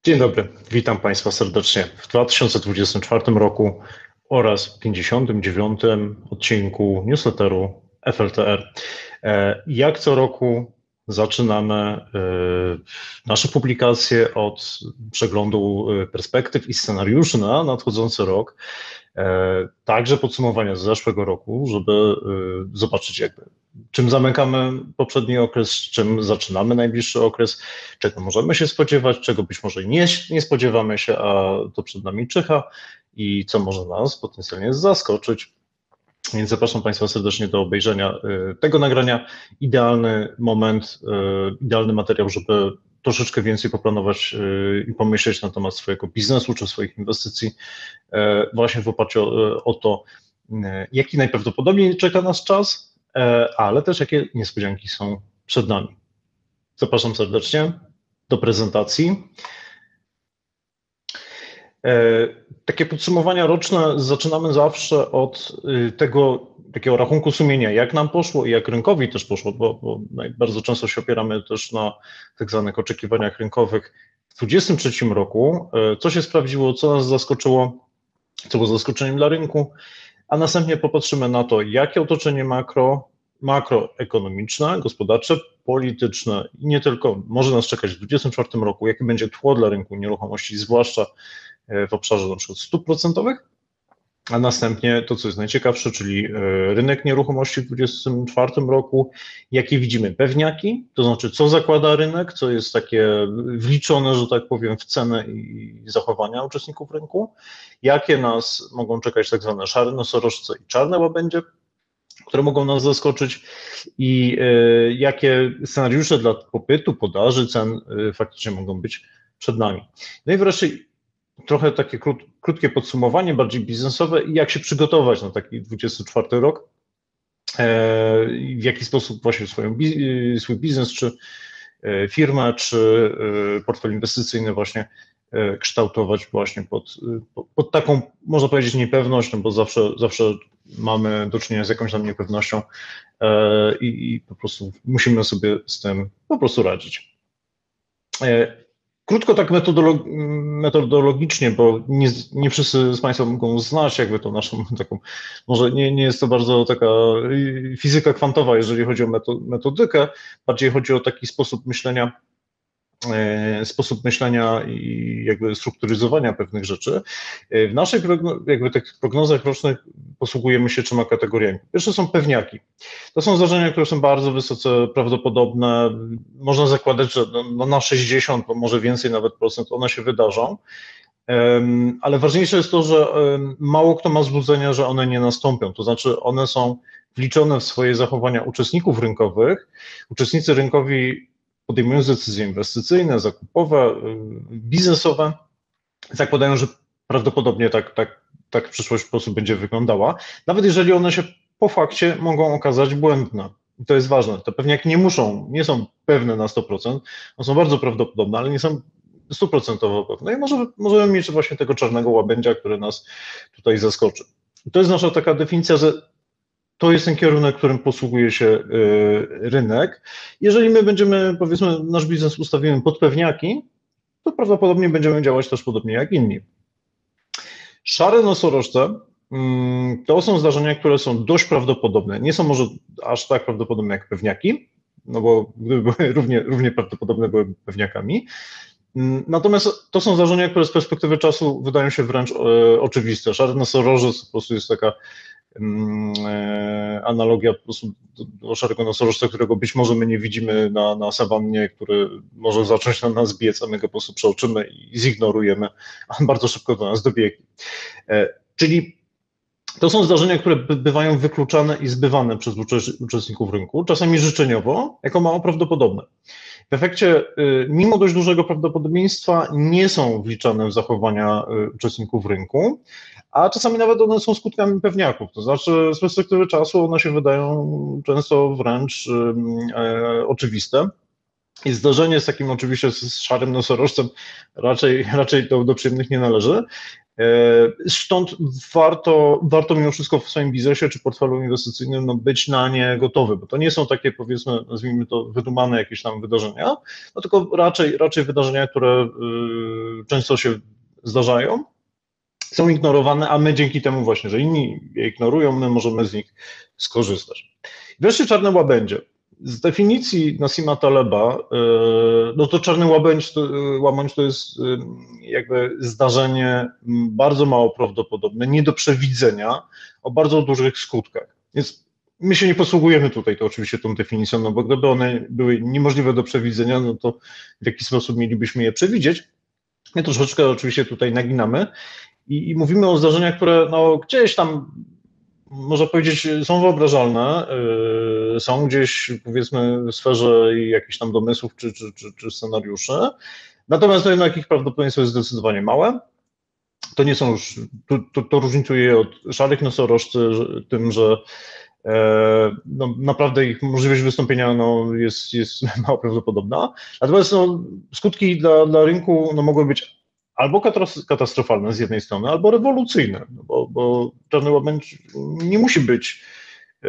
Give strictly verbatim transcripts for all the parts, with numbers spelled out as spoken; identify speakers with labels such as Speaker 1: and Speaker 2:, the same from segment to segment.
Speaker 1: Dzień dobry, witam Państwa serdecznie w dwa tysiące dwudziestym czwartym roku oraz pięćdziesiątym dziewiątym odcinku newsletteru F L T R. Jak co roku zaczynamy nasze publikacje od przeglądu perspektyw i scenariuszy na nadchodzący rok, także podsumowania z zeszłego roku, żeby zobaczyć jakby czym zamykamy poprzedni okres, czym zaczynamy najbliższy okres, czego możemy się spodziewać, czego być może nie, nie spodziewamy się, a to przed nami czyha i co może nas potencjalnie zaskoczyć. Więc zapraszam Państwa serdecznie do obejrzenia tego nagrania. Idealny moment, idealny materiał, żeby troszeczkę więcej poplanować i pomyśleć na temat swojego biznesu czy swoich inwestycji właśnie w oparciu o, o to, jaki najprawdopodobniej czeka nas czas, ale też jakie niespodzianki są przed nami. Zapraszam serdecznie do prezentacji. Takie podsumowania roczne zaczynamy zawsze od tego takiego rachunku sumienia, jak nam poszło i jak rynkowi też poszło, bo, bo bardzo często się opieramy też na tak zwanych oczekiwaniach rynkowych. W dwudziestym trzecim roku co się sprawdziło, co nas zaskoczyło, co było zaskoczeniem dla rynku, a następnie popatrzymy na to, jakie otoczenie makro, makroekonomiczne, gospodarcze, polityczne i nie tylko może nas czekać w dwudziestym czwartym roku, jakie będzie tło dla rynku nieruchomości, zwłaszcza w obszarze na przykład stóp procentowych, a następnie to, co jest najciekawsze, czyli rynek nieruchomości w dwudziestym czwartym roku, jakie widzimy pewniaki, to znaczy co zakłada rynek, co jest takie wliczone, że tak powiem, w cenę i zachowania uczestników rynku, jakie nas mogą czekać tak zwane szare nosorożce i czarne łabędzie, które mogą nas zaskoczyć i jakie scenariusze dla popytu, podaży, cen faktycznie mogą być przed nami. No i wreszcie trochę takie krót, krótkie podsumowanie, bardziej biznesowe i jak się przygotować na taki dwudziesty czwarty rok, w jaki sposób właśnie swoją, swój biznes, czy firmę, czy portfel inwestycyjny właśnie kształtować właśnie pod, pod taką, można powiedzieć, niepewność, no bo zawsze, zawsze mamy do czynienia z jakąś tam niepewnością i, i po prostu musimy sobie z tym po prostu radzić. Krótko tak metodolog metodologicznie, bo nie, nie wszyscy z Państwa mogą znać jakby tą naszą taką, może nie, nie jest to bardzo taka fizyka kwantowa, jeżeli chodzi o metodykę, bardziej chodzi o taki sposób myślenia, sposób myślenia i jakby strukturyzowania pewnych rzeczy. W naszej jakby tych prognozach rocznych posługujemy się trzema kategoriami. Pierwsze są pewniaki. To są zdarzenia, które są bardzo wysoce prawdopodobne. Można zakładać, że no na sześćdziesiąt, bo może więcej nawet procent one się wydarzą. Ale ważniejsze jest to, że mało kto ma złudzenia, że one nie nastąpią. To znaczy one są wliczone w swoje zachowania uczestników rynkowych. Uczestnicy rynkowi podejmując decyzje inwestycyjne, zakupowe, biznesowe, zakładają, że prawdopodobnie tak, tak, tak przyszłość po prostu będzie wyglądała, nawet jeżeli one się po fakcie mogą okazać błędne. I to jest ważne. Te pewniaki nie muszą, nie są pewne na sto procent, one są bardzo prawdopodobne, ale nie są stuprocentowo pewne. I może, możemy mieć właśnie tego czarnego łabędzia, który nas tutaj zaskoczy. I to jest nasza taka definicja, że to jest ten kierunek, którym posługuje się rynek. Jeżeli my będziemy, powiedzmy, nasz biznes ustawimy pod pewniaki, to prawdopodobnie będziemy działać też podobnie jak inni. Szare nosorożce to są zdarzenia, które są dość prawdopodobne. Nie są może aż tak prawdopodobne jak pewniaki, no bo gdyby były równie, równie prawdopodobne, byłyby pewniakami. Natomiast to są zdarzenia, które z perspektywy czasu wydają się wręcz oczywiste. Szary nosorożec po prostu jest taka analogia po prostu do, do szarego nosorożca, którego być może my nie widzimy na, na sawannie, który może zacząć na nas biec, a my go po prostu przeoczymy i zignorujemy, a on bardzo szybko do nas dobiegnie. Czyli to są zdarzenia, które bywają wykluczane i zbywane przez uczestników rynku, czasami życzeniowo, jako mało prawdopodobne. W efekcie, mimo dość dużego prawdopodobieństwa, nie są wliczane w zachowania uczestników rynku, a czasami nawet one są skutkami pewniaków, to znaczy z perspektywy czasu one się wydają często wręcz e, oczywiste. I zdarzenie z takim oczywiście z szarym nosorożcem raczej, raczej do, do przyjemnych nie należy, Stąd warto, warto mimo wszystko w swoim biznesie czy portfelu inwestycyjnym no, być na nie gotowy, bo to nie są takie, powiedzmy, nazwijmy to wydumane jakieś tam wydarzenia, no tylko raczej, raczej wydarzenia, które y, często się zdarzają, są ignorowane, a my dzięki temu właśnie, że inni je ignorują, my możemy z nich skorzystać. Wreszcie czarne łabędzie. Z definicji Nassima Taleba, no to czarny łabędź to, łabędź to jest jakby zdarzenie bardzo mało prawdopodobne, nie do przewidzenia, o bardzo dużych skutkach. Więc my się nie posługujemy tutaj to oczywiście tą definicją, no bo gdyby one były niemożliwe do przewidzenia, no to w jaki sposób mielibyśmy je przewidzieć? My troszeczkę oczywiście tutaj naginamy i, i mówimy o zdarzeniach, które no gdzieś tam, można powiedzieć, są wyobrażalne, yy, są gdzieś, powiedzmy, w sferze jakichś tam domysłów czy, czy, czy, czy scenariuszy, natomiast no jednak ich prawdopodobieństwo jest zdecydowanie małe. To nie są już, to, to, to różnicuje je od szarych nosorożcy tym, że e, no, naprawdę ich możliwość wystąpienia no, jest, jest mało prawdopodobna, natomiast no, skutki dla, dla rynku no, mogą być albo katastrofalne z jednej strony, albo rewolucyjne, bo, bo czarny łabędź nie musi być yy,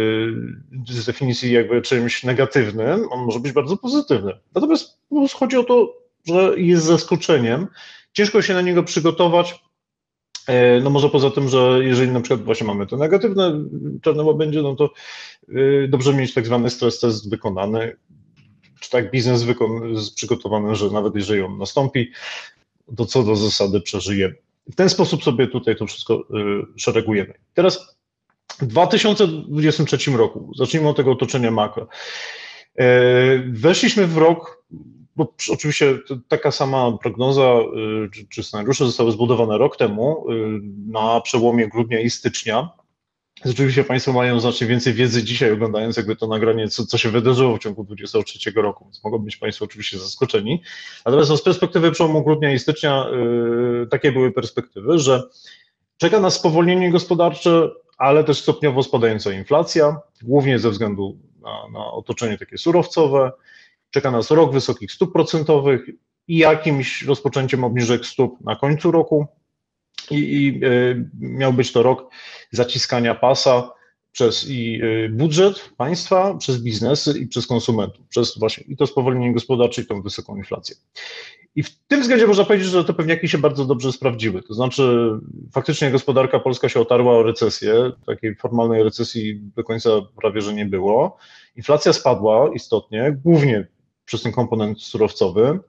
Speaker 1: z definicji jakby czymś negatywnym, on może być bardzo pozytywny. Natomiast chodzi o to, że jest zaskoczeniem, ciężko się na niego przygotować, yy, no może poza tym, że jeżeli na przykład właśnie mamy te negatywne czarne łabędzie, no to yy, dobrze mieć tak zwany stres test wykonany, czy tak biznes wykon- przygotowany, że nawet jeżeli on nastąpi, to co do zasady przeżyjemy. W ten sposób sobie tutaj to wszystko y, szeregujemy. Teraz w dwa tysiące dwudziestym trzecim roku, zacznijmy od tego otoczenia makro. Y, weszliśmy w rok, bo oczywiście taka sama prognoza y, czy, czy scenariusze zostały zbudowane rok temu y, na przełomie grudnia i stycznia. Rzeczywiście Państwo mają znacznie więcej wiedzy dzisiaj, oglądając jakby to nagranie, co, co się wydarzyło w ciągu dwudziestego trzeciego roku, więc mogą być Państwo oczywiście zaskoczeni. Natomiast no, z perspektywy przełomu grudnia i stycznia yy, takie były perspektywy, że czeka nas spowolnienie gospodarcze, ale też stopniowo spadająca inflacja, głównie ze względu na, na otoczenie takie surowcowe. Czeka nas rok wysokich stóp procentowych i jakimś rozpoczęciem obniżek stóp na końcu roku. I, i y, miał być to rok zaciskania pasa przez i y, budżet państwa, przez biznesy i przez konsumentów, przez właśnie i to spowolnienie gospodarcze i tą wysoką inflację. I w tym względzie można powiedzieć, że te pewniaki się bardzo dobrze sprawdziły. To znaczy faktycznie gospodarka polska się otarła o recesję, takiej formalnej recesji do końca prawie że nie było. Inflacja spadła istotnie, głównie przez ten komponent surowcowy.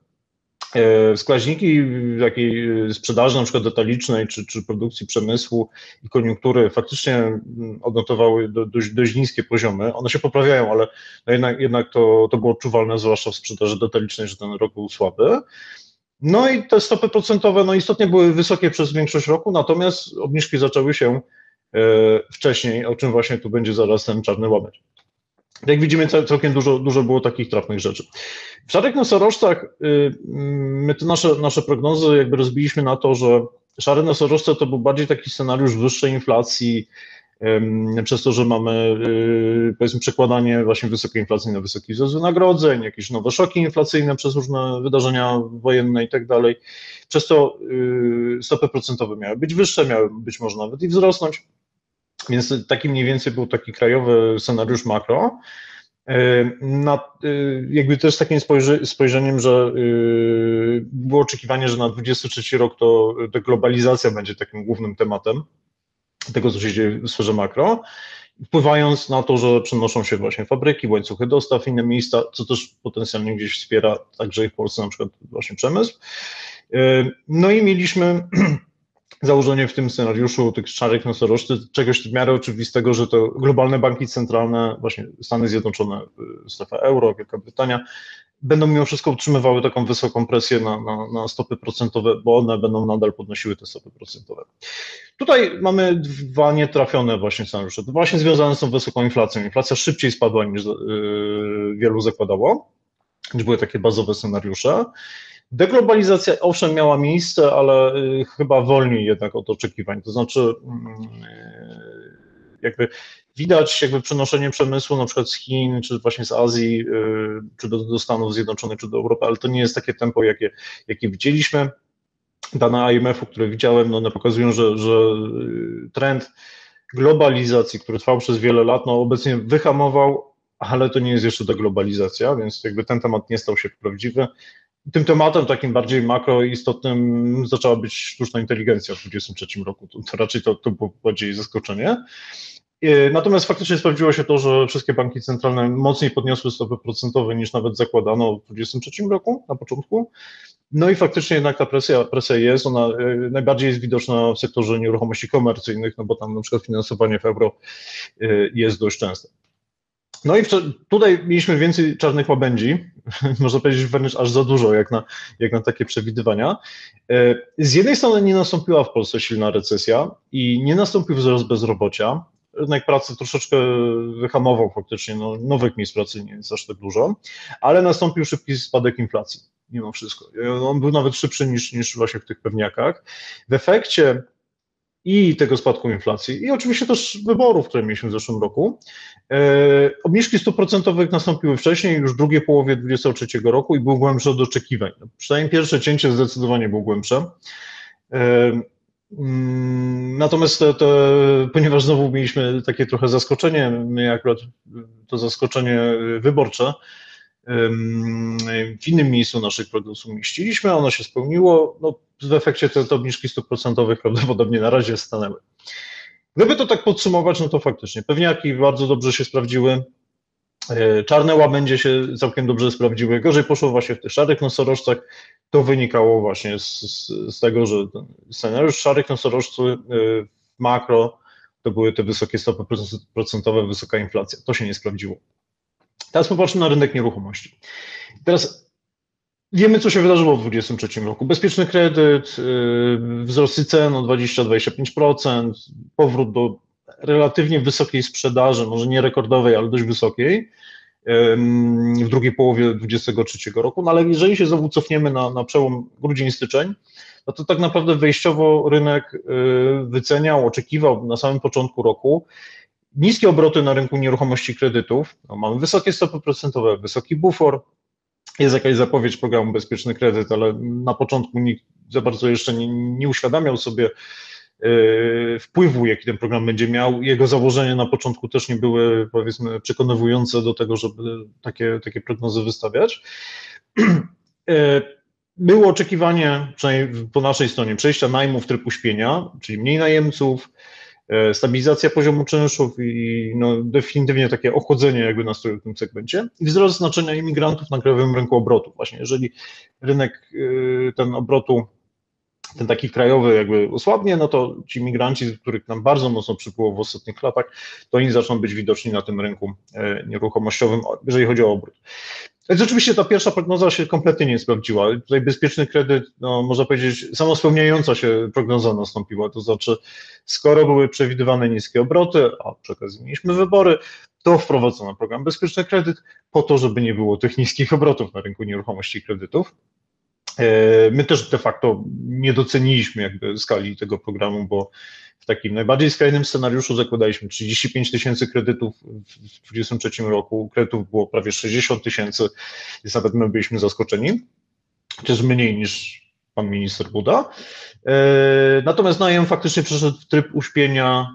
Speaker 1: Wskaźniki takiej sprzedaży, na przykład detalicznej, czy, czy produkcji przemysłu i koniunktury faktycznie odnotowały do, dość, dość niskie poziomy. One się poprawiają, ale jednak, jednak to, to było odczuwalne, zwłaszcza w sprzedaży detalicznej, że ten rok był słaby. No i te stopy procentowe no istotnie były wysokie przez większość roku, natomiast obniżki zaczęły się wcześniej, o czym właśnie tu będzie zaraz ten czarny łabędź. Jak widzimy, całkiem dużo, dużo było takich trafnych rzeczy. W szarych nosorożcach my te nasze, nasze prognozy jakby rozbiliśmy na to, że szare nosorożce to był bardziej taki scenariusz wyższej inflacji, przez to, że mamy powiedzmy przekładanie właśnie wysokiej inflacji na wysoki wzrost wynagrodzeń, jakieś nowe szoki inflacyjne przez różne wydarzenia wojenne i tak dalej. Przez to stopy procentowe miały być wyższe, miały być może nawet i wzrosnąć. Więc taki mniej więcej był taki krajowy scenariusz makro. Na, jakby też z takim spojrzeniem, że było oczekiwanie, że na dwudziesty trzeci rok to ta globalizacja będzie takim głównym tematem tego, co się dzieje w sferze makro, wpływając na to, że przenoszą się właśnie fabryki, łańcuchy dostaw, inne miejsca, co też potencjalnie gdzieś wspiera także i w Polsce na przykład właśnie przemysł. No i mieliśmy założenie w tym scenariuszu tych szarych nosorożcy, czegoś w miarę oczywistego, że to globalne banki centralne, właśnie Stany Zjednoczone, strefa euro, Wielka Brytania, będą mimo wszystko utrzymywały taką wysoką presję na, na, na stopy procentowe, bo one będą nadal podnosiły te stopy procentowe. Tutaj mamy dwa nietrafione właśnie scenariusze, to właśnie związane z tą wysoką inflacją. Inflacja szybciej spadła niż yy, wielu zakładało, niż były takie bazowe scenariusze. Deglobalizacja owszem miała miejsce, ale chyba wolniej jednak od oczekiwań, to znaczy jakby widać jakby przenoszenie przemysłu na przykład z Chin, czy właśnie z Azji, czy do, do Stanów Zjednoczonych, czy do Europy, ale to nie jest takie tempo, jakie, jakie widzieliśmy. dane I M F-u, które widziałem, no one pokazują, że, że trend globalizacji, który trwał przez wiele lat, no obecnie wyhamował, ale to nie jest jeszcze ta globalizacja, więc jakby ten temat nie stał się prawdziwy. Tym tematem takim bardziej makro istotnym zaczęła być sztuczna inteligencja w dwa tysiące dwudziestym trzecim roku. To, to raczej to, to było bardziej zaskoczenie. Natomiast faktycznie sprawdziło się to, że wszystkie banki centralne mocniej podniosły stopy procentowe niż nawet zakładano w dwa tysiące dwudziestym trzecim roku na początku. No i faktycznie jednak ta presja, presja jest, ona najbardziej jest widoczna w sektorze nieruchomości komercyjnych, no bo tam na przykład finansowanie w euro jest dość częste. No i tutaj mieliśmy więcej czarnych łabędzi, można powiedzieć wręcz aż za dużo, jak na, jak na takie przewidywania. Z jednej strony nie nastąpiła w Polsce silna recesja i nie nastąpił wzrost bezrobocia. Rynek pracy troszeczkę wyhamował faktycznie, no, nowych miejsc pracy nie jest aż tak dużo, ale nastąpił szybki spadek inflacji mimo wszystko. On był nawet szybszy niż, niż właśnie w tych pewniakach. W efekcie i tego spadku inflacji, i oczywiście też wyborów, które mieliśmy w zeszłym roku. E, obniżki stóp procentowych nastąpiły wcześniej, już w drugiej połowie dwa tysiące dwudziestego trzeciego roku i były głębsze od oczekiwań. No, przynajmniej pierwsze cięcie zdecydowanie było głębsze. E, mm, natomiast te, te, ponieważ znowu mieliśmy takie trochę zaskoczenie, my akurat to zaskoczenie wyborcze, w innym miejscu naszych prognoz umieściliśmy, ono się spełniło, no w efekcie te, te obniżki stóp procentowych prawdopodobnie na razie stanęły. Gdyby to tak podsumować, no to faktycznie pewniaki bardzo dobrze się sprawdziły, czarne łabędzie się całkiem dobrze sprawdziły, gorzej poszło właśnie w tych szarych nosorożcach, to wynikało właśnie z, z, z tego, że ten scenariusz szarych nosorożców w makro to były te wysokie stopy procentowe, wysoka inflacja, to się nie sprawdziło. Teraz popatrzmy na rynek nieruchomości. Teraz wiemy, co się wydarzyło w dwa tysiące dwudziestym trzecim roku. Bezpieczny kredyt, wzrosty cen o dwadzieścia do dwudziestu pięciu procent, powrót do relatywnie wysokiej sprzedaży, może nie rekordowej, ale dość wysokiej w drugiej połowie dwa tysiące dwudziestego trzeciego roku. No ale jeżeli się znowu cofniemy na, na przełom grudzień-styczeń, no to tak naprawdę wejściowo rynek wyceniał, oczekiwał na samym początku roku niskie obroty na rynku nieruchomości kredytów, no, mamy wysokie stopy procentowe, wysoki bufor, jest jakaś zapowiedź programu Bezpieczny Kredyt, ale na początku nikt za bardzo jeszcze nie, nie uświadamiał sobie yy, wpływu, jaki ten program będzie miał. Jego założenia na początku też nie były, powiedzmy, przekonywujące do tego, żeby takie, takie prognozy wystawiać. Yy, było oczekiwanie, przynajmniej po naszej stronie, przejścia najmu w tryb uśpienia, czyli mniej najemców, stabilizacja poziomu czynszów i no, definitywnie takie ochłodzenie jakby nastroju w tym segmencie i wzrost znaczenia imigrantów na krajowym rynku obrotu. Właśnie jeżeli rynek ten obrotu, ten taki krajowy jakby osłabnie, no to ci imigranci, których nam bardzo mocno przypłyło w ostatnich latach, to oni zaczną być widoczni na tym rynku nieruchomościowym, jeżeli chodzi o obrót. Więc oczywiście ta pierwsza prognoza się kompletnie nie sprawdziła. Tutaj bezpieczny kredyt, no, można powiedzieć, samospełniająca się prognoza nastąpiła. To znaczy, skoro były przewidywane niskie obroty, a przy okazji mieliśmy wybory, to wprowadzono program Bezpieczny Kredyt po to, żeby nie było tych niskich obrotów na rynku nieruchomości i kredytów. My też de facto nie doceniliśmy jakby skali tego programu, bo w takim najbardziej skrajnym scenariuszu zakładaliśmy trzydzieści pięć tysięcy kredytów w dwa tysiące dwudziestym trzecim roku, kredytów było prawie sześćdziesiąt tysięcy, więc nawet my byliśmy zaskoczeni, chociaż mniej niż pan minister Buda. Natomiast najem faktycznie przeszedł w tryb uśpienia,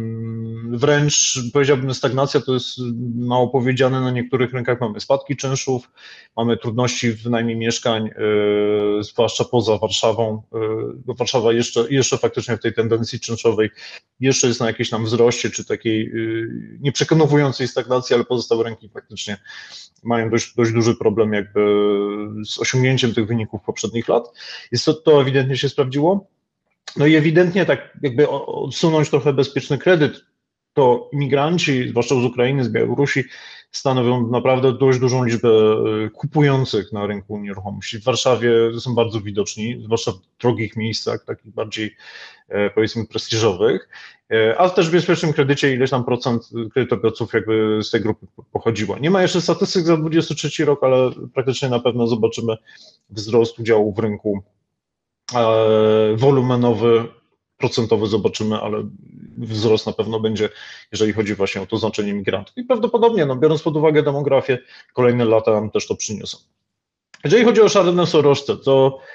Speaker 1: wręcz powiedziałbym stagnacja to jest mało powiedziane, na niektórych rynkach mamy spadki czynszów, mamy trudności w najmie mieszkań, zwłaszcza poza Warszawą, bo Warszawa jeszcze, jeszcze faktycznie w tej tendencji czynszowej jeszcze jest na jakiejś tam wzroście, czy takiej nieprzekonującej stagnacji, ale pozostałe rynki faktycznie mają dość, dość duży problem jakby z osiągnięciem tych wyników poprzednich lat. Jest to, to ewidentnie się sprawdziło. No i ewidentnie tak jakby odsunąć trochę bezpieczny kredyt, to imigranci, zwłaszcza z Ukrainy, z Białorusi, stanowią naprawdę dość dużą liczbę kupujących na rynku nieruchomości. W Warszawie są bardzo widoczni, zwłaszcza w drogich miejscach, takich bardziej powiedzmy prestiżowych, ale też w bezpiecznym kredycie ileś tam procent kredytobiorców jakby z tej grupy pochodziło. Nie ma jeszcze statystyk za dwudziesty trzeci rok, ale praktycznie na pewno zobaczymy wzrost udziału w rynku wolumenowy, procentowy zobaczymy, ale wzrost na pewno będzie, jeżeli chodzi właśnie o to znaczenie migrantów. I prawdopodobnie, no, biorąc pod uwagę demografię, kolejne lata nam też to przyniosą. Jeżeli chodzi o szare nosorożce, to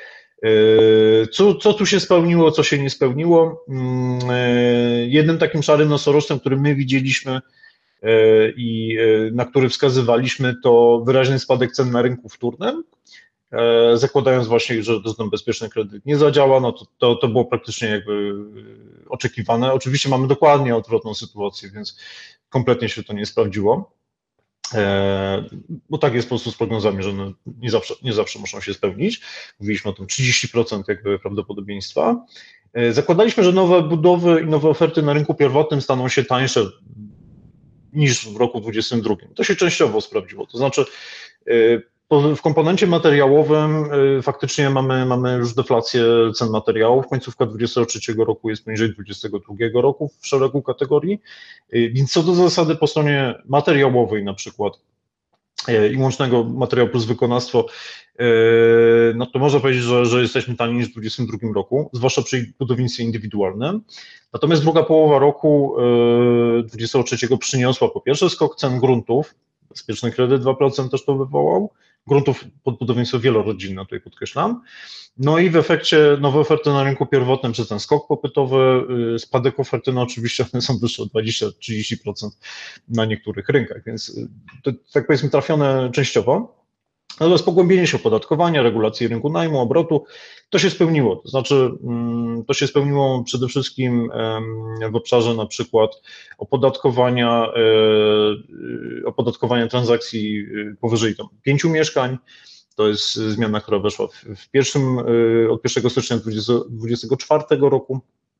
Speaker 1: Co, co tu się spełniło, co się nie spełniło? Jednym takim szarym nosorożcem, który my widzieliśmy i na który wskazywaliśmy, to wyraźny spadek cen na rynku wtórnym. Zakładając właśnie, że ten bezpieczny kredyt nie zadziała, no to, to, to było praktycznie jakby oczekiwane. Oczywiście mamy dokładnie odwrotną sytuację, więc kompletnie się to nie sprawdziło. Bo tak jest po prostu z prognozami, że no nie, zawsze, nie zawsze muszą się spełnić. Mówiliśmy o tym trzydzieści procent jakby prawdopodobieństwa. Zakładaliśmy, że nowe budowy i nowe oferty na rynku pierwotnym staną się tańsze niż w roku dwudziestym drugim. To się częściowo sprawdziło. To znaczy w komponencie materiałowym faktycznie mamy, mamy już deflację cen materiałów. Końcówka dwudziestego trzeciego roku jest poniżej dwudziestego drugiego roku w szeregu kategorii. Więc co do zasady po stronie materiałowej na przykład i łącznego materiał plus wykonawstwo, no to można powiedzieć, że, że jesteśmy taniej niż w dwudziestym drugim roku, zwłaszcza przy budownictwie indywidualnym. Natomiast druga połowa roku dwudziestego trzeciego przyniosła po pierwsze skok cen gruntów, bezpieczny kredyt dwa procent też to wywołał, gruntów pod budownictwo wielorodzinne, tutaj podkreślam. No i w efekcie nowe oferty na rynku pierwotnym, czy ten skok popytowy, spadek oferty, no oczywiście one są wyższe o dwadzieścia do trzydziestu procent na niektórych rynkach, więc to, tak powiedzmy trafione częściowo. Natomiast pogłębienie się opodatkowania, regulacji rynku najmu, obrotu, to się spełniło. To znaczy, to się spełniło przede wszystkim w obszarze na przykład opodatkowania, opodatkowania transakcji powyżej tam pięciu mieszkań. To jest zmiana, która weszła w pierwszym, od pierwszego stycznia dwudziestego czwartego roku.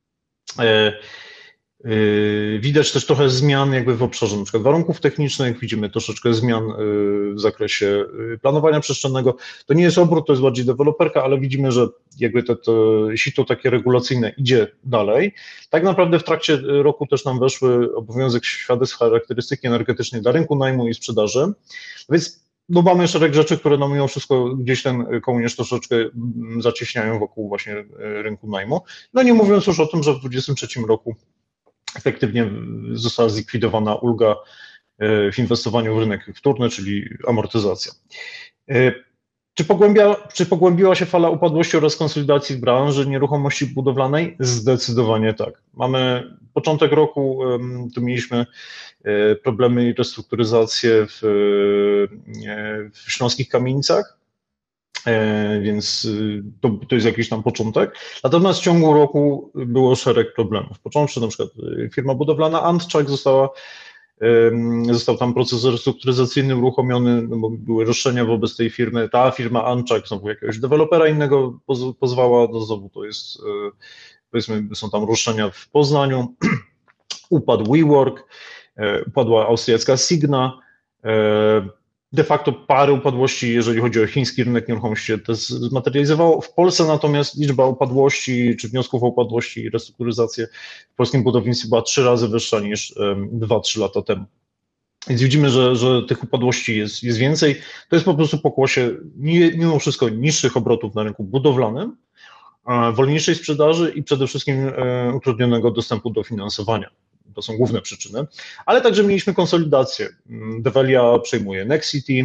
Speaker 1: Widać też trochę zmian jakby w obszarze na przykład warunków technicznych, widzimy troszeczkę zmian w zakresie planowania przestrzennego. To nie jest obrót, to jest bardziej deweloperka, ale widzimy, że jakby to, to sito takie regulacyjne idzie dalej. Tak naprawdę w trakcie roku też nam weszły obowiązek świadectw charakterystyki energetycznej dla rynku najmu i sprzedaży, więc no mamy szereg rzeczy, które no mimo wszystko gdzieś ten kołnierz troszeczkę zacieśniają wokół właśnie rynku najmu. No nie mówiąc już o tym, że w dwudziestym trzecim roku efektywnie została zlikwidowana ulga w inwestowaniu w rynek wtórny, czyli amortyzacja. Czy, pogłębia, czy pogłębiła się fala upadłości oraz konsolidacji w branży nieruchomości budowlanej? Zdecydowanie tak. Mamy początek roku, tu mieliśmy problemy i restrukturyzację w, w śląskich kamienicach, więc to, to jest jakiś tam początek. Natomiast w ciągu roku było szereg problemów. Począwszy na przykład firma budowlana Antczak została, został tam proces restrukturyzacyjny uruchomiony, no bo były roszczenia wobec tej firmy. Ta firma Antczak znowu jakiegoś dewelopera innego pozwała, no znowu to jest, powiedzmy, są tam roszczenia w Poznaniu. Upadł WeWork, upadła austriacka Signa. De facto parę upadłości, jeżeli chodzi o chiński rynek nieruchomości, to zmaterializowało. W Polsce natomiast liczba upadłości, czy wniosków o upadłości i restrukturyzację w polskim budownictwie była trzy razy wyższa niż dwa trzy lata temu. Więc widzimy, że, że tych upadłości jest, jest więcej. To jest po prostu pokłosie mimo wszystko niższych obrotów na rynku budowlanym, wolniejszej sprzedaży i przede wszystkim utrudnionego dostępu do finansowania. To są główne przyczyny, ale także mieliśmy konsolidację. Develia przejmuje Nexity,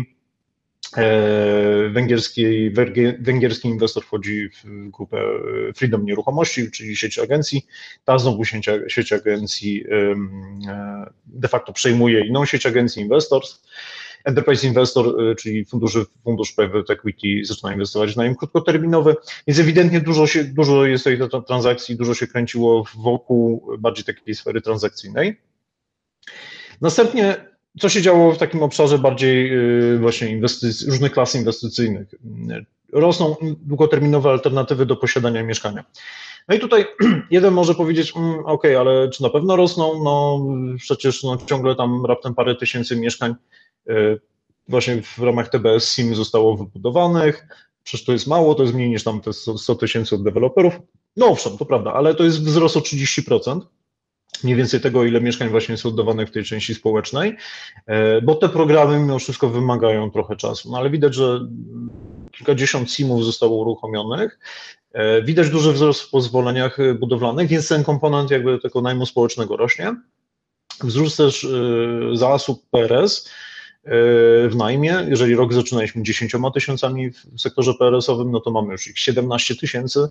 Speaker 1: węgierski, węgierski inwestor wchodzi w grupę Freedom Nieruchomości, czyli sieć agencji. Ta znowu sieć, sieć agencji de facto przejmuje inną sieć agencji Investors. Enterprise Investor, czyli fundusz, fundusz Private Equity, zaczyna inwestować w najem krótkoterminowy, więc ewidentnie dużo, się, dużo jest tej transakcji, dużo się kręciło wokół bardziej takiej sfery transakcyjnej. Następnie, co się działo w takim obszarze bardziej właśnie inwestycji, różnych klas inwestycyjnych? Rosną długoterminowe alternatywy do posiadania mieszkania. No i tutaj jeden może powiedzieć, mm, ok, ale czy na pewno rosną? No przecież no, ciągle tam raptem parę tysięcy mieszkań właśnie w ramach T B S S I M zostało wybudowanych, przecież to jest mało, to jest mniej niż tam te sto tysięcy od deweloperów. No owszem, to prawda, ale to jest wzrost o trzydzieści procent, mniej więcej tego, ile mieszkań właśnie jest oddawanych w tej części społecznej, bo te programy mimo wszystko wymagają trochę czasu, no ale widać, że kilkadziesiąt S I M-ów zostało uruchomionych, widać duży wzrost w pozwoleniach budowlanych, więc ten komponent jakby tego najmu społecznego rośnie. Wzrósł też zasób P R S, w najmie. Jeżeli rok zaczynaliśmy dziesięcioma tysiącami w sektorze P R S-owym, no to mamy już ich siedemnaście tysięcy.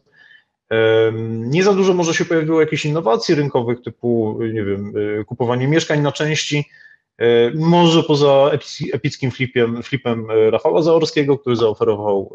Speaker 1: Nie za dużo może się pojawiło jakichś innowacji rynkowych typu, nie wiem, kupowanie mieszkań na części, może poza epickim flipem, flipem Rafała Zaorskiego, który zaoferował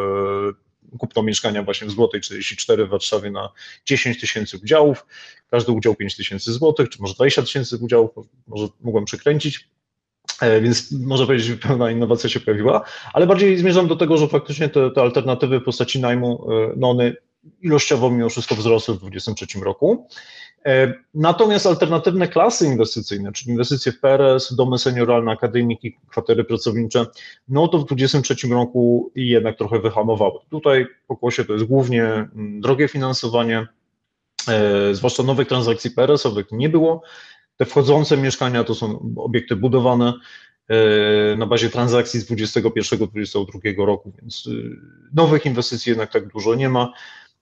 Speaker 1: kupno mieszkania właśnie w Złotej czterdzieści cztery w Warszawie na dziesięć tysięcy udziałów, każdy udział pięć tysięcy złotych, czy może dwadzieścia tysięcy udziałów, może mogłem przekręcić, więc można powiedzieć, że pełna innowacja się pojawiła, ale bardziej zmierzam do tego, że faktycznie te, te alternatywy w postaci najmu, no one ilościowo mimo wszystko wzrosły w dwa tysiące dwudziestym trzecim roku. Natomiast alternatywne klasy inwestycyjne, czyli inwestycje w P R S, domy senioralne, akademiki, kwatery pracownicze, no to w dwa tysiące dwudziestym trzecim roku jednak trochę wyhamowały. Tutaj pokłosie to jest głównie drogie finansowanie, zwłaszcza nowych transakcji P R S-owych nie było. Te wchodzące mieszkania to są obiekty budowane na bazie transakcji z dwudziestego pierwszego do dwudziestego drugiego roku, więc nowych inwestycji jednak tak dużo nie ma.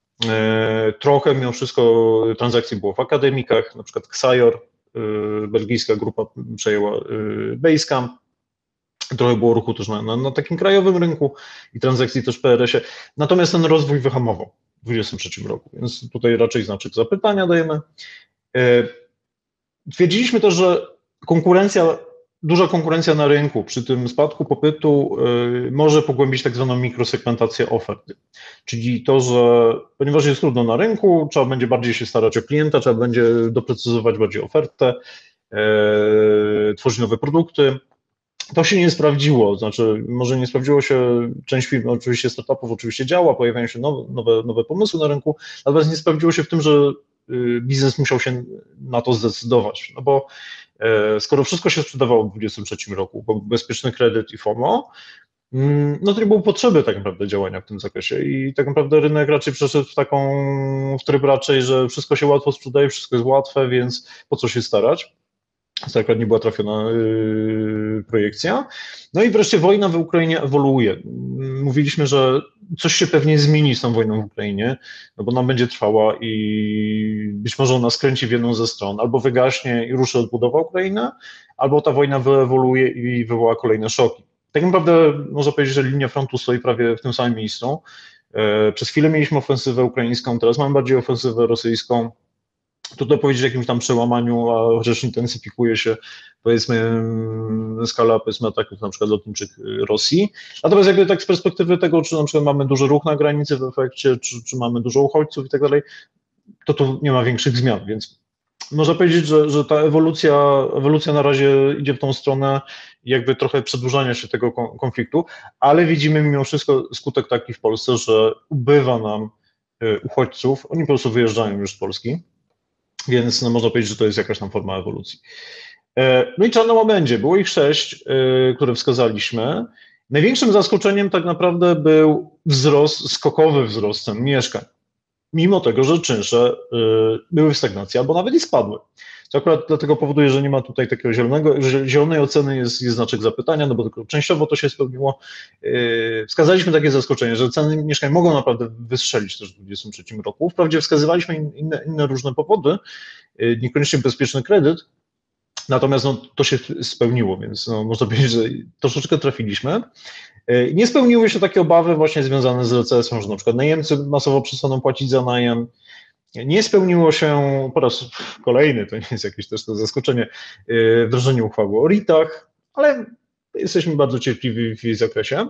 Speaker 1: Trochę mimo wszystko transakcji było w akademikach, na przykład Xajor, belgijska grupa przejęła Basecamp, trochę było ruchu też na, na, na takim krajowym rynku i transakcji też w P R S-ie, natomiast ten rozwój wyhamował w dwa tysiące dwudziestym trzecim roku, więc tutaj raczej znaczek zapytania dajemy. Twierdziliśmy też, że konkurencja, duża konkurencja na rynku przy tym spadku popytu y, może pogłębić tak zwaną mikrosegmentację oferty. Czyli to, że ponieważ jest trudno na rynku, trzeba będzie bardziej się starać o klienta, trzeba będzie doprecyzować bardziej ofertę, y, tworzyć nowe produkty. To się nie sprawdziło, znaczy może nie sprawdziło się, część firm, oczywiście startupów oczywiście działa, pojawiają się nowe, nowe, nowe pomysły na rynku, natomiast nie sprawdziło się w tym, że biznes musiał się na to zdecydować, no bo skoro wszystko się sprzedawało w dwa tysiące dwudziestym trzecim roku, bo bezpieczny kredyt i FOMO, no to nie było potrzeby tak naprawdę działania w tym zakresie i tak naprawdę rynek raczej przeszedł w taką, w tryb raczej, że wszystko się łatwo sprzedaje, wszystko jest łatwe, więc po co się starać? To akurat nie była trafiona yy, projekcja. No i wreszcie wojna w Ukrainie ewoluuje. Mówiliśmy, że coś się pewnie zmieni z tą wojną w Ukrainie, no bo ona będzie trwała i być może ona skręci w jedną ze stron, albo wygaśnie i ruszy odbudowa Ukrainy, albo ta wojna wyewoluuje i wywoła kolejne szoki. Tak naprawdę można powiedzieć, że linia frontu stoi prawie w tym samym miejscu. Przez chwilę mieliśmy ofensywę ukraińską, teraz mamy bardziej ofensywę rosyjską. Trudno powiedzieć o jakimś tam przełamaniu, a chociaż intensyfikuje się, powiedzmy, skala, powiedzmy, ataków na przykład lotniczych Rosji. Natomiast jakby tak z perspektywy tego, czy na przykład mamy duży ruch na granicy w efekcie, czy, czy mamy dużo uchodźców i tak dalej, to tu nie ma większych zmian, więc można powiedzieć, że, że ta ewolucja, ewolucja na razie idzie w tą stronę jakby trochę przedłużania się tego konfliktu, ale widzimy mimo wszystko skutek taki w Polsce, że ubywa nam uchodźców, oni po prostu wyjeżdżają już z Polski. Więc no, można powiedzieć, że to jest jakaś tam forma ewolucji. No i czarna łabędzie, było ich sześć, które wskazaliśmy. Największym zaskoczeniem tak naprawdę był wzrost, skokowy wzrost cen mieszkań, mimo tego, że czynsze były w stagnacji albo nawet i spadły. To akurat dlatego powoduje, że nie ma tutaj takiego zielonego, że zielonej oceny jest, jest znaczek zapytania, no bo tylko częściowo to się spełniło. Wskazaliśmy takie zaskoczenie, że ceny mieszkań mogą naprawdę wystrzelić też w dwa tysiące dwudziestym trzecim roku. Wprawdzie wskazywaliśmy inne, inne różne powody, niekoniecznie bezpieczny kredyt, natomiast no, to się spełniło, więc no, można powiedzieć, że troszeczkę trafiliśmy. Nie spełniły się takie obawy właśnie związane z recesją, że na przykład najemcy masowo przestaną płacić za najem. Nie spełniło się po raz kolejny, to nie jest jakieś też to zaskoczenie, wdrożenie uchwały o REIT-ach, ale jesteśmy bardzo cierpliwi w jej zakresie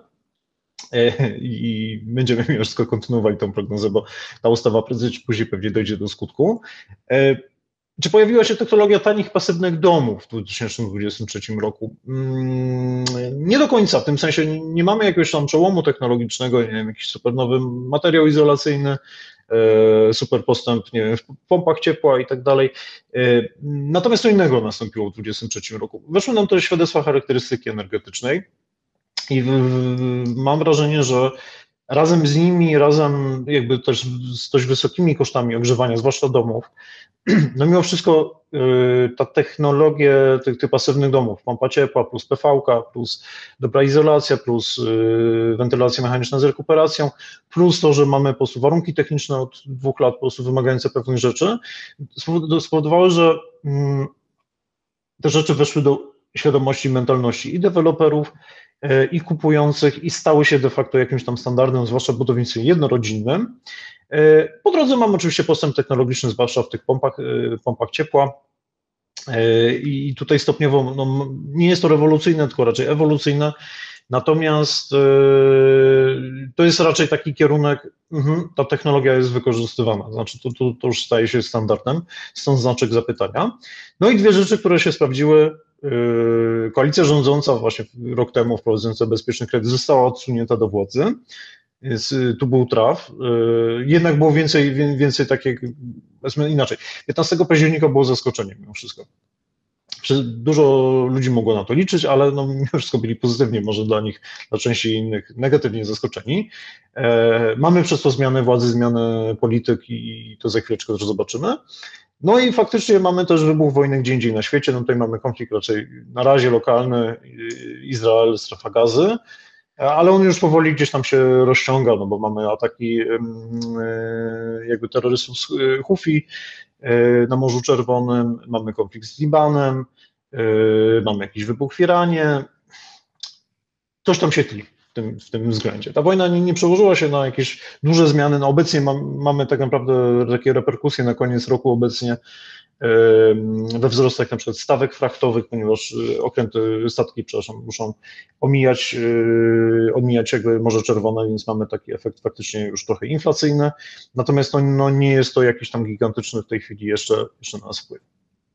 Speaker 1: i będziemy mimo wszystko kontynuowali tą prognozę, bo ta ustawa prędzej czy później pewnie dojdzie do skutku. Czy pojawiła się technologia tanich, pasywnych domów w dwa tysiące dwudziestym trzecim roku? Nie do końca, w tym sensie nie mamy jakiegoś tam przełomu technologicznego, nie wiem, jakiś super nowy materiał izolacyjny, super postęp, nie wiem, w pompach ciepła i tak dalej. Natomiast co innego nastąpiło w dwa tysiące dwudziestym trzecim roku. Weszły nam też świadectwa charakterystyki energetycznej i w, mam wrażenie, że razem z nimi, razem jakby też z dość wysokimi kosztami ogrzewania, zwłaszcza domów, no mimo wszystko ta technologia tych, tych pasywnych domów, pompa ciepła plus P V K, plus dobra izolacja, plus wentylacja mechaniczna z rekuperacją, plus to, że mamy po prostu warunki techniczne od dwóch lat po prostu wymagające pewnych rzeczy, spowodowały, że te rzeczy weszły do świadomości, mentalności i deweloperów, i kupujących i stały się de facto jakimś tam standardem, zwłaszcza w budownictwie jednorodzinnym. Po drodze mamy oczywiście postęp technologiczny, zwłaszcza w tych pompach, pompach ciepła i tutaj stopniowo, no, nie jest to rewolucyjne, tylko raczej ewolucyjne, natomiast to jest raczej taki kierunek, ta technologia jest wykorzystywana, znaczy to, to, to już staje się standardem, stąd znaczek zapytania. No i dwie rzeczy, które się sprawdziły. Koalicja rządząca właśnie rok temu wprowadzająca bezpieczny kredyt została odsunięta do władzy. Więc tu był traf. Jednak było więcej, więcej takich, powiedzmy inaczej. piętnastego października było zaskoczenie mimo wszystko. Dużo ludzi mogło na to liczyć, ale no, mimo wszystko byli pozytywnie, może dla nich, dla części innych negatywnie zaskoczeni. Mamy przez to zmianę władzy, zmianę polityki i to za chwileczkę też zobaczymy. No i faktycznie mamy też wybuch wojny gdzie indziej na świecie, no tutaj mamy konflikt raczej na razie lokalny, Izrael, strefa Gazy, ale on już powoli gdzieś tam się rozciąga, no bo mamy ataki jakby terrorystów z Hufi na Morzu Czerwonym, mamy konflikt z Libanem, mamy jakiś wybuch w Iranie, coś tam się tli w tym, w tym względzie. Ta wojna nie, nie przełożyła się na jakieś duże zmiany, no obecnie mam, mamy tak naprawdę takie reperkusje na koniec roku obecnie we wzrostach na przykład stawek frachtowych, ponieważ okręty, statki, przepraszam, muszą omijać, omijać jakby Morze Czerwone, więc mamy taki efekt faktycznie już trochę inflacyjny, natomiast no, no nie jest to jakiś tam gigantyczny w tej chwili jeszcze, jeszcze na nas wpływ.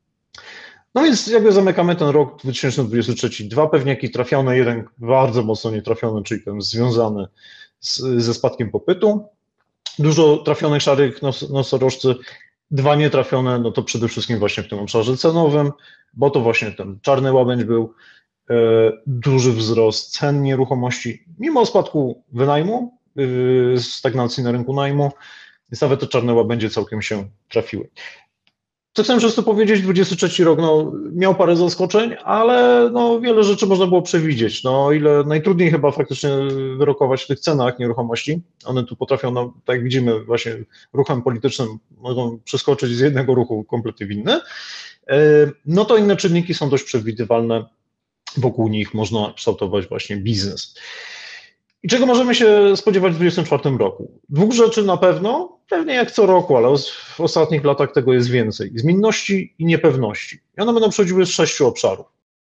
Speaker 1: No więc jakby zamykamy ten rok dwa tysiące dwudziesty trzeci. Dwa pewniaki trafione, jeden bardzo mocno nietrafiony, czyli ten związany z, ze spadkiem popytu. Dużo trafionych szarych nos, nosorożcy, dwa nietrafione, no to przede wszystkim właśnie w tym obszarze cenowym, bo to właśnie ten czarny łabędź był, e, duży wzrost cen nieruchomości, mimo spadku wynajmu, e, stagnacji na rynku najmu, więc nawet te czarne łabędzie całkiem się trafiły. Co chcę przez to powiedzieć, dwudziesty trzeci rok no, miał parę zaskoczeń, ale no, wiele rzeczy można było przewidzieć. No, o ile najtrudniej chyba faktycznie wyrokować w tych cenach nieruchomości, one tu potrafią, no, tak jak widzimy, właśnie ruchem politycznym mogą przeskoczyć z jednego ruchu kompletnie w inny, no to inne czynniki są dość przewidywalne, wokół nich można kształtować właśnie biznes. I czego możemy się spodziewać w dwudziestym czwartym roku? Dwóch rzeczy na pewno, pewnie jak co roku, ale w ostatnich latach tego jest więcej. Zmienności i niepewności. I one będą przechodziły z sześciu obszarów.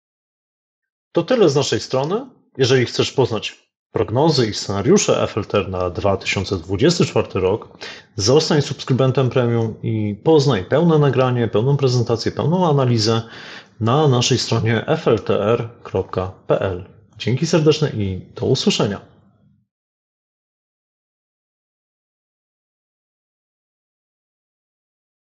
Speaker 1: To tyle z naszej strony. Jeżeli chcesz poznać prognozy i scenariusze F L T R na dwa tysiące dwudziesty czwarty rok, zostań subskrybentem premium i poznaj pełne nagranie, pełną prezentację, pełną analizę na naszej stronie f l t r kropka p l. Dzięki serdeczne i do usłyszenia.